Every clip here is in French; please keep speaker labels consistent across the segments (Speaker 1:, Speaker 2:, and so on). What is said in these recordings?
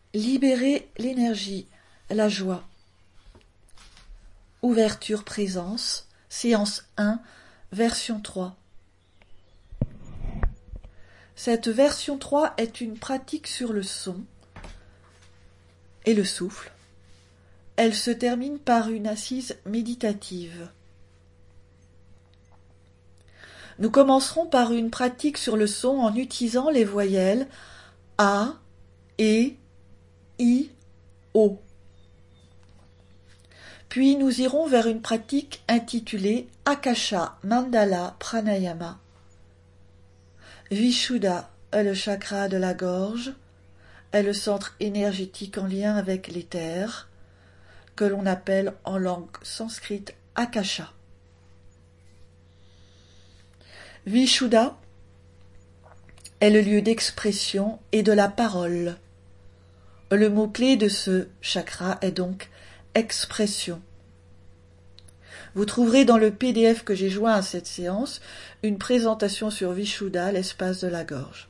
Speaker 1: Libérer l'énergie, la joie. Ouverture présence, séance 1, version 3. Cette version 3 est une pratique sur le son et le souffle. Elle se termine par une assise méditative. Nous commencerons par une pratique sur le son en utilisant les voyelles A, E, I, O. Puis nous irons vers une pratique intitulée Akasha Mandala Pranayama. Vishuddha est le chakra de la gorge, est le centre énergétique en lien avec l'éther, que l'on appelle en langue sanskrite Akasha. Vishuddha est le lieu d'expression et de la parole. Le mot-clé de ce chakra est donc expression. Vous trouverez dans le PDF que j'ai joint à cette séance une présentation sur Vishuddha, l'espace de la gorge.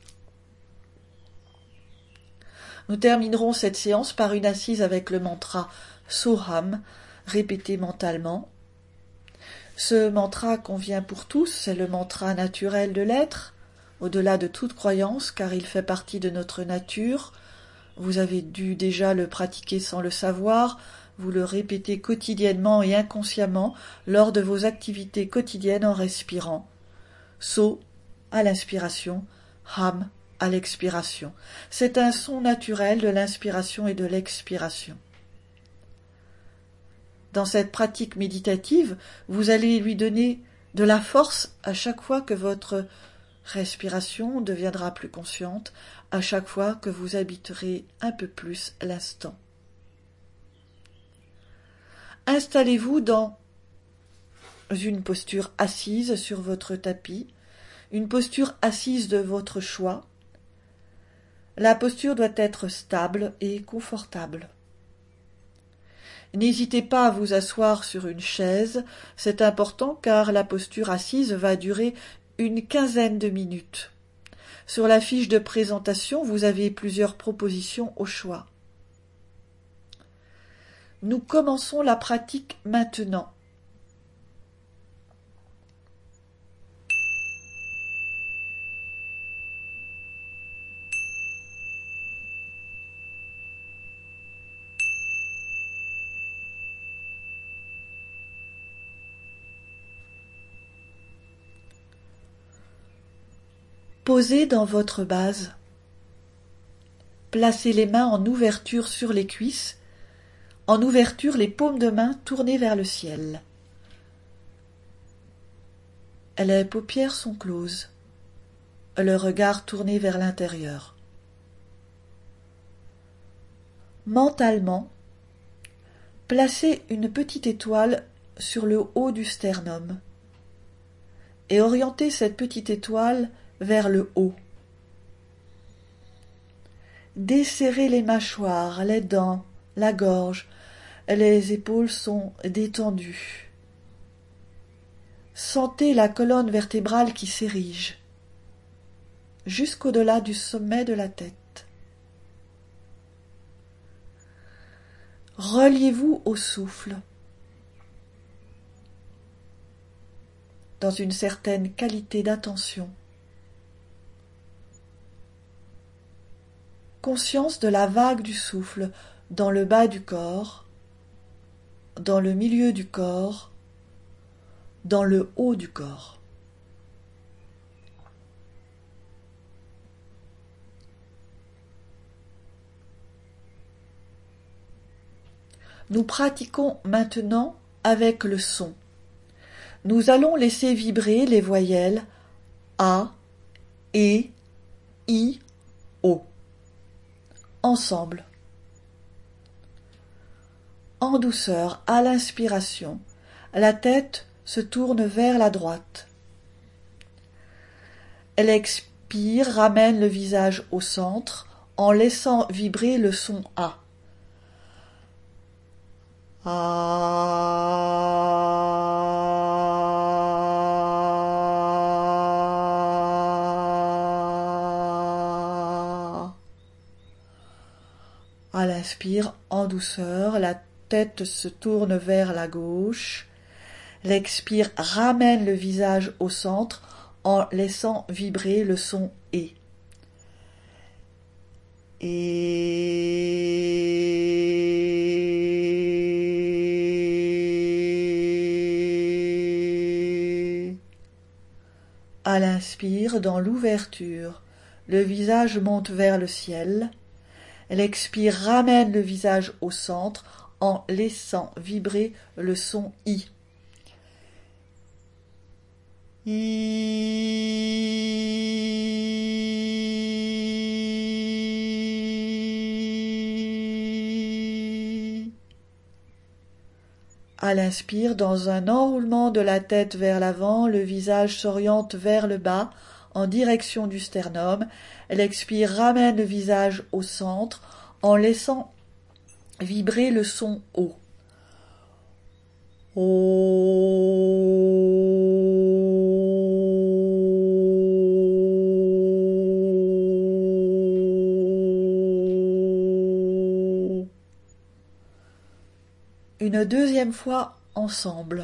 Speaker 1: Nous terminerons cette séance par une assise avec le mantra Soham, répété mentalement. Ce mantra convient pour tous, c'est le mantra naturel de l'être, au-delà de toute croyance, car il fait partie de notre nature. Vous avez dû déjà le pratiquer sans le savoir, vous le répétez quotidiennement et inconsciemment lors de vos activités quotidiennes en respirant. So à l'inspiration, Ham à l'expiration. C'est un son naturel de l'inspiration et de l'expiration. Dans cette pratique méditative, vous allez lui donner de la force à chaque fois que votre respiration deviendra plus consciente, à chaque fois que vous habiterez un peu plus l'instant. Installez-vous dans une posture assise sur votre tapis, une posture assise de votre choix. La posture doit être stable et confortable. N'hésitez pas à vous asseoir sur une chaise, c'est important car la posture assise va durer une quinzaine de minutes. Sur la fiche de présentation, vous avez plusieurs propositions au choix. Nous commençons la pratique maintenant. Posez dans votre base. Placez les mains en ouverture sur les cuisses, en ouverture les paumes de main tournées vers le ciel. Les paupières sont closes, le regard tourné vers l'intérieur. Mentalement, placez une petite étoile sur le haut du sternum et orientez cette petite étoile vers le haut. Desserrez les mâchoires, les dents, la gorge, les épaules sont détendues. Sentez la colonne vertébrale qui s'érige jusqu'au-delà du sommet de la tête. Reliez-vous au souffle dans une certaine qualité d'attention. Conscience de la vague du souffle dans le bas du corps, dans le milieu du corps, dans le haut du corps. Nous pratiquons maintenant avec le son. Nous allons laisser vibrer les voyelles A, E, I, O. Ensemble. En douceur, à l'inspiration, la tête se tourne vers la droite. Elle expire, ramène le visage au centre en laissant vibrer le son A. À l'inspire, en douceur, la tête se tourne vers la gauche. L'expire ramène le visage au centre en laissant vibrer le son « et ». À l'inspire, dans l'ouverture, le visage monte vers le ciel. L'expire ramène le visage au centre en laissant vibrer le son « i ». À l'inspire, dans un enroulement de la tête vers l'avant, le visage s'oriente vers le bas, en direction du sternum. L'expire ramène le visage au centre, en laissant vibrer le son O. Une deuxième fois ensemble.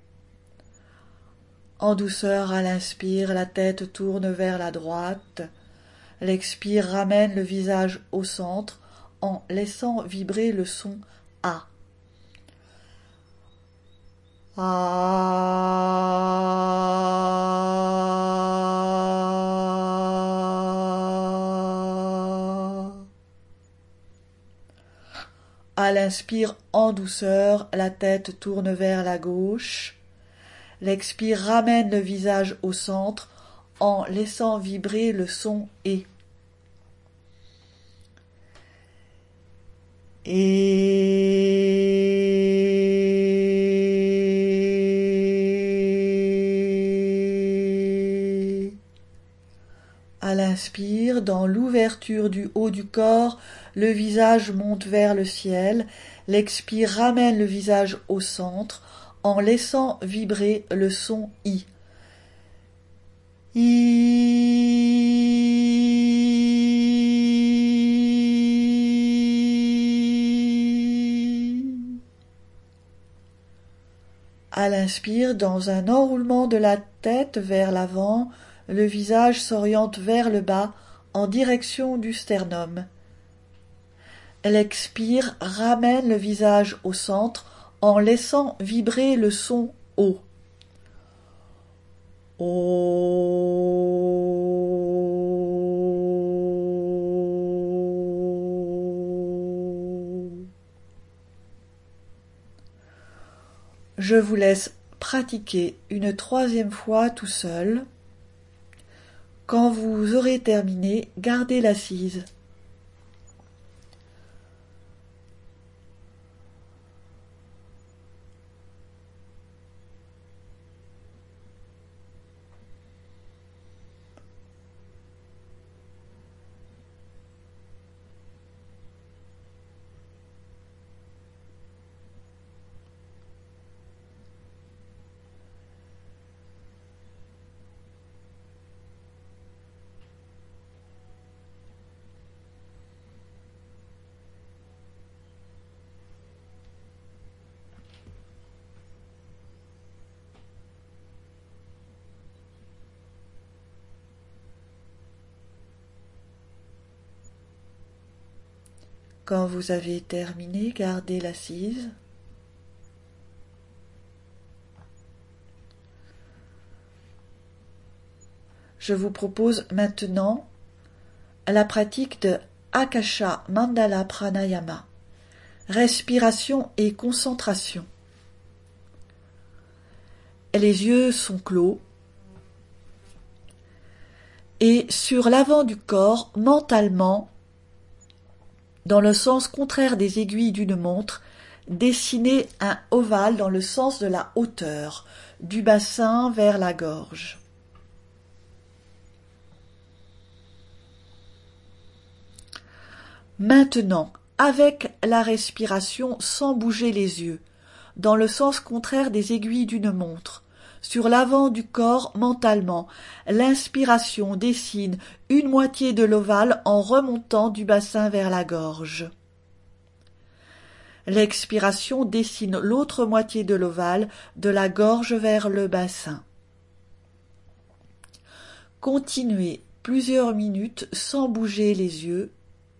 Speaker 1: En douceur, à l'inspire, la tête tourne vers la droite. L'expire ramène le visage au centre en laissant vibrer le son A. À l'inspire, en douceur, la tête tourne vers la gauche. L'expire ramène le visage au centre en laissant vibrer le son « et ». À l'inspire, dans l'ouverture du haut du corps, le visage monte vers le ciel. L'expire ramène le visage au centre en laissant vibrer le son « i ». À l'inspire, dans un enroulement de la tête vers l'avant, le visage s'oriente vers le bas en direction du sternum. L'expire ramène le visage au centre en laissant vibrer le son O. Je vous laisse pratiquer une troisième fois tout seul. Quand vous aurez terminé, gardez l'assise. Quand vous avez terminé, gardez l'assise. Je vous propose maintenant la pratique de Akasha Mandala Pranayama, respiration et concentration. Les yeux sont clos et sur l'avant du corps, mentalement, dans le sens contraire des aiguilles d'une montre, dessinez un ovale dans le sens de la hauteur, du bassin vers la gorge. Maintenant, avec la respiration sans bouger les yeux, dans le sens contraire des aiguilles d'une montre, sur l'avant du corps mentalement, l'inspiration dessine une moitié de l'ovale en remontant du bassin vers la gorge. L'expiration dessine l'autre moitié de l'ovale de la gorge vers le bassin. Continuez plusieurs minutes sans bouger les yeux.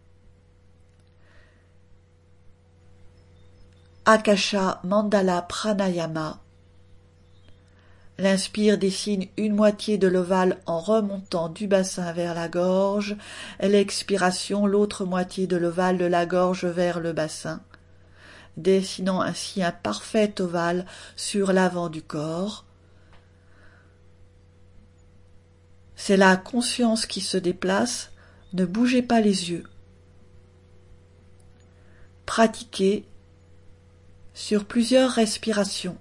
Speaker 1: Akasha Mandala Pranayama. L'inspire dessine une moitié de l'ovale en remontant du bassin vers la gorge, et l'expiration l'autre moitié de l'ovale de la gorge vers le bassin, dessinant ainsi un parfait ovale sur l'avant du corps. C'est la conscience qui se déplace, ne bougez pas les yeux. Pratiquez sur plusieurs respirations.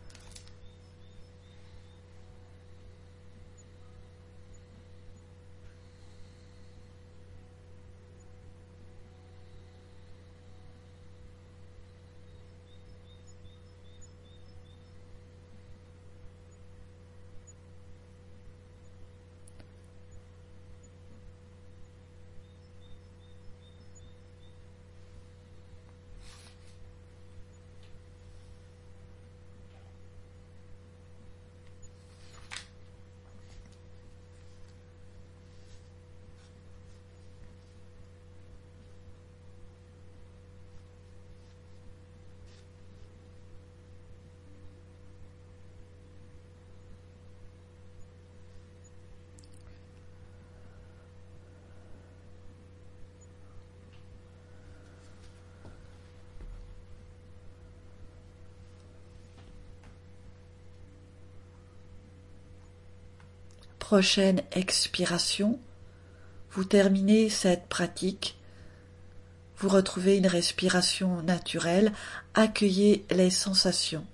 Speaker 1: Prochaine expiration, vous terminez cette pratique, vous retrouvez une respiration naturelle, accueillez les sensations.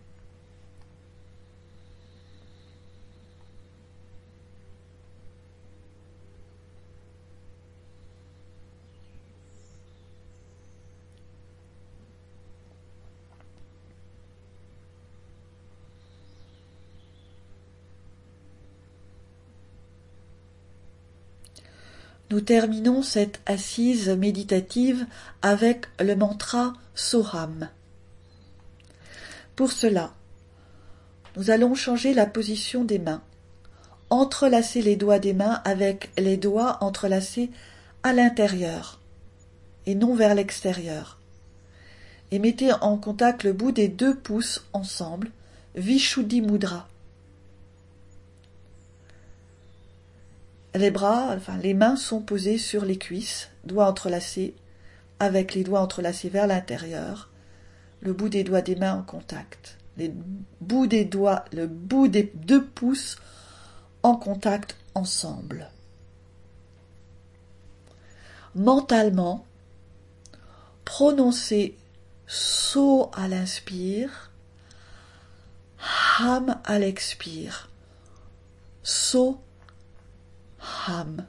Speaker 1: Nous terminons cette assise méditative avec le mantra Soham. Pour cela, nous allons changer la position des mains. Entrelacez les doigts des mains avec les doigts entrelacés à l'intérieur et non vers l'extérieur. Et mettez en contact le bout des 2 pouces ensemble, Vishuddhi Mudra. Les mains sont posées sur les cuisses, doigts entrelacés, avec les doigts entrelacés vers l'intérieur, le bout des doigts des mains en contact, le bout des 2 pouces en contact ensemble. Mentalement, prononcez So à l'inspire, Ham à l'expire. So, Ham.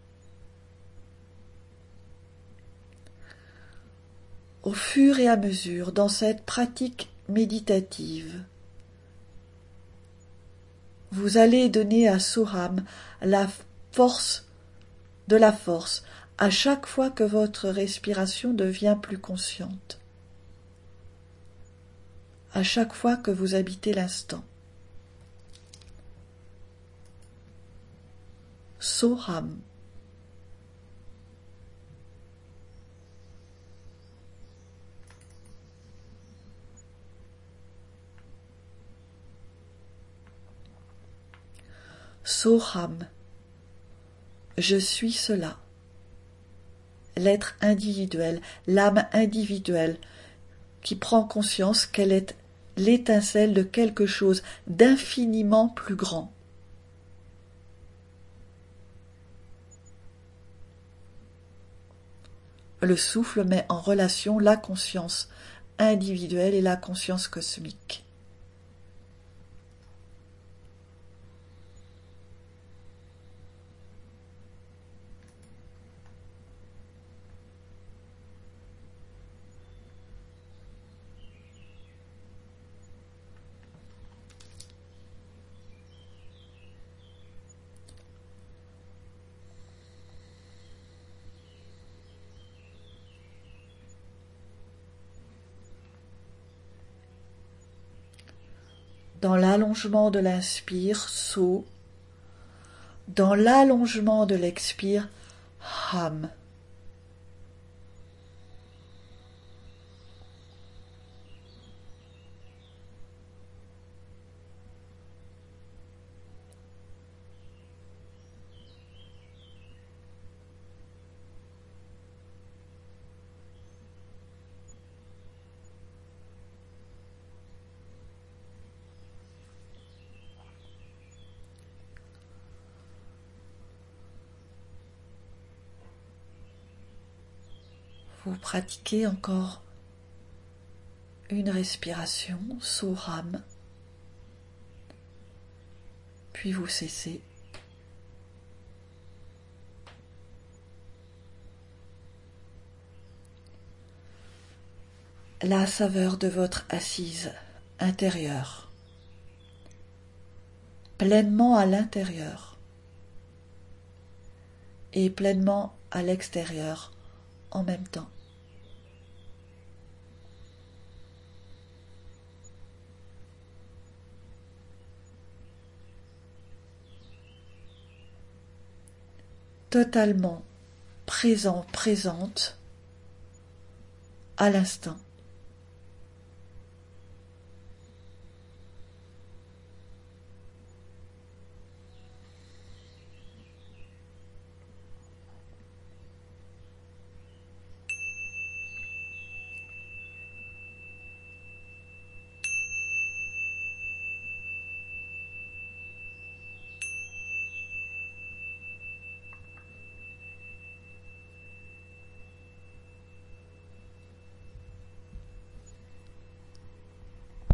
Speaker 1: Au fur et à mesure, dans cette pratique méditative, vous allez donner à Soham la force à chaque fois que votre respiration devient plus consciente, à chaque fois que vous habitez l'instant. Soham. Soham. Je suis cela. L'être individuel, l'âme individuelle, qui prend conscience qu'elle est l'étincelle de quelque chose d'infiniment plus grand. Le souffle met en relation la conscience individuelle et la conscience cosmique. dans l'allongement de l'inspire, So, dans l'allongement de l'expire, Ham. Vous pratiquez encore une respiration, Soham, puis vous cessez. La saveur de votre assise intérieure, pleinement à l'intérieur et pleinement à l'extérieur en même temps. Totalement présent, présente à l'instant.